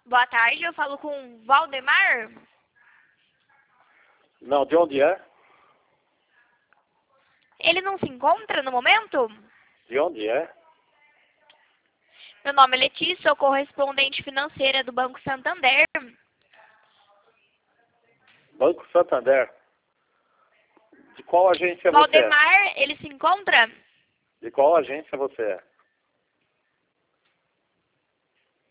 Boa tarde, eu falo com o Valdemar. Não, de onde é? Ele não se encontra no momento? De onde é? Meu nome é Letícia, sou correspondente financeira do Banco Santander. Banco Santander. De qual agência você é? Valdemar, ele se encontra? De qual agência você é?